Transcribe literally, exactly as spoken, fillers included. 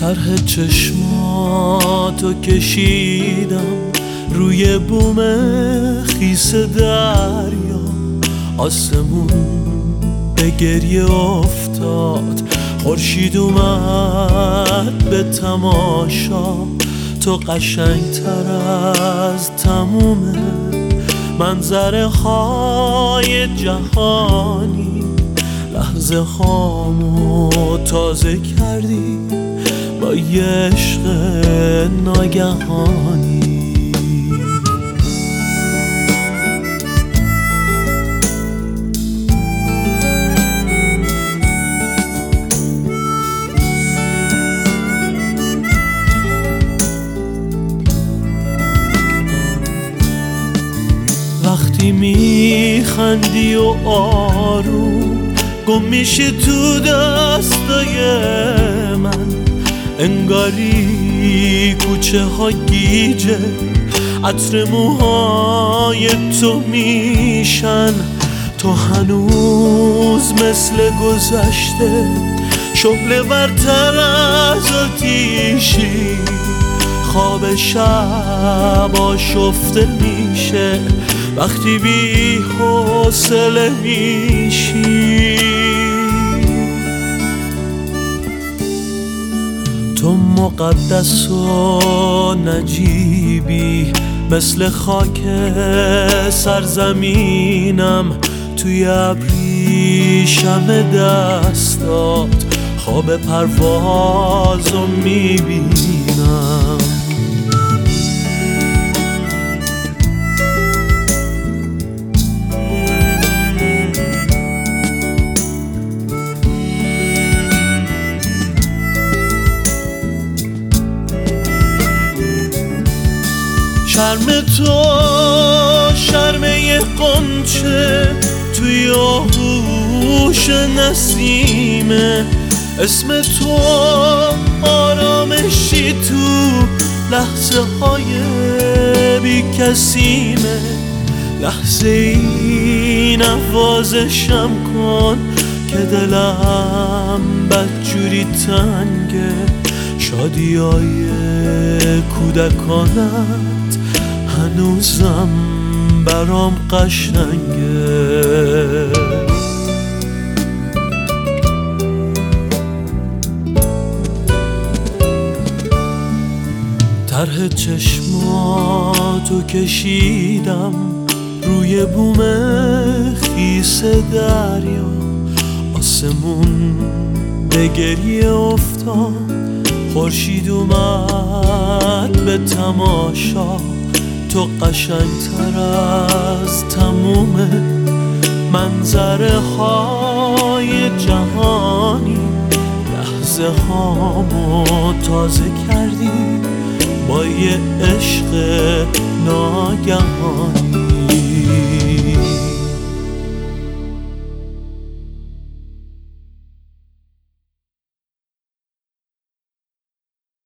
طرح چشماتو کشیدم روی بوم خیس دریا، آسمون به گریه افتاد، خورشید اومد به تماشا. تو قشنگتر از تموم منظره های جهانی، لحظه هامو تازه کردی با یه عشق ناگهانی. وقتی میخندی و آروم گم میشی تو دستای من، انگاری کوچه ها گیجه عطر موهای تو میشن. تو هنوز مثل گذشته شعله ورتر از آتیشی، خواب شب آشفته میشه وقتی بی حوصله میشی. تو مقدس و نجیبی مثل خاک سرزمینم، توی ابریشم دستات خواب پروازو میبینم. شرم تو شرمه قنچه توی آغوش نسیمه، اسم تو آرامشی تو لحظه های بی کسیمه. لحظه ای نوازشم کن که دلم بدجوری تنگه، شادیای کودکانت هنوزم برام قشنگه. طرح چشماتو کشیدم روی بوم خیس دریا، آسمون به گریه افتاد، خورشید اومد به تماشا. تو قشنگتر از تموم منظره های جهانی، لحظه هامو تازه کردی با یه عشق ناگهانی.